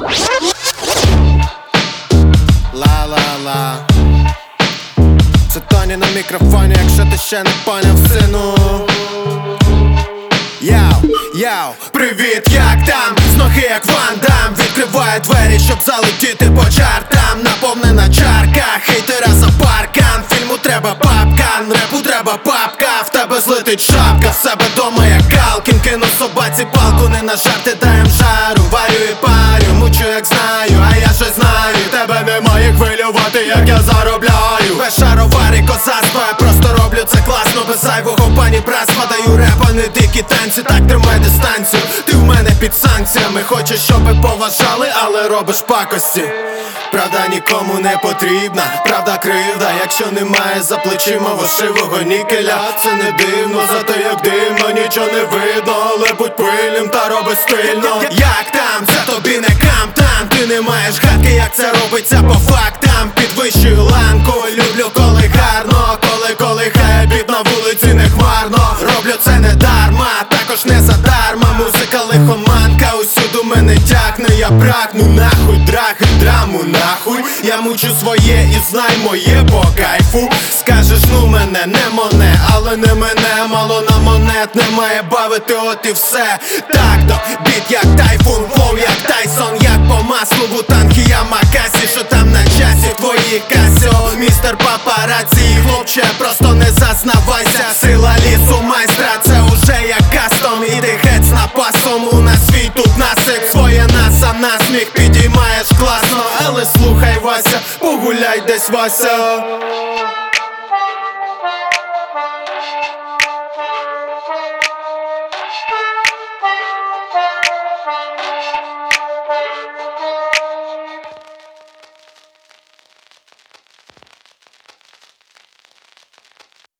Ла-ла-ла. Це Тоні на мікрофоні, якщо ти ще не поняв, сину. Яу, привіт, як там? З ноги як Ван Дам. Відкриває двері, щоб залетіти по чартам. Наповнена чарка, хейтера за паркан. Фільму треба папкан, репу треба папка. В тебе злетить шапка, в себе дома як Калкін. Кину собаці палку, не на жарти, даєм жару. Варю і парю, мучу як знаю, а я щось знаю. Тебе немає хвилювати, як я заробляю. Без шаровари козацтва, я просто роблю це класно. Без зайвого панібратства, даю реп, а не дикі танці. Так тримай дистанцію, ти в мене під санкціями. Хочеш, щоб поважали, але робиш пакості. Правда нікому не потрібна, правда кривда. Якщо немає за плечима вошивого нікеля, це не дивно, зате як дивно, нічого не видно. Але будь пильним та роби стильно. Як там? Це тобі не камтан. Ти не маєш гадки, як це робиться по фактам. Підвищую ланку, люблю коли гарно. Коли хай бід на вулиці не хмарно. Роблю це не дарма, також не задарма. Музика лихоманка, усюду мене тягне. Я прагну нахуй, драги, драму нахуй. Я мучу своє і знай моє по кайфу. Скажеш, ну мене не моне, але не мене. Мало на монет, не має бавити, от і все. Так то, біт як тайфун, флоу як Тайсон. Як по маслу, бутанки, я макасі. Що там на часі, твої касіо. Містер папараці, хлопче, просто не зазнавайся. Сила лісу майстра, це уже як кастом. Іди геть з напасом, у нас свій тут насип. Своє нас, а насміх підіймаєш класно. Але слухай, Вася, погуляй десь, Вася.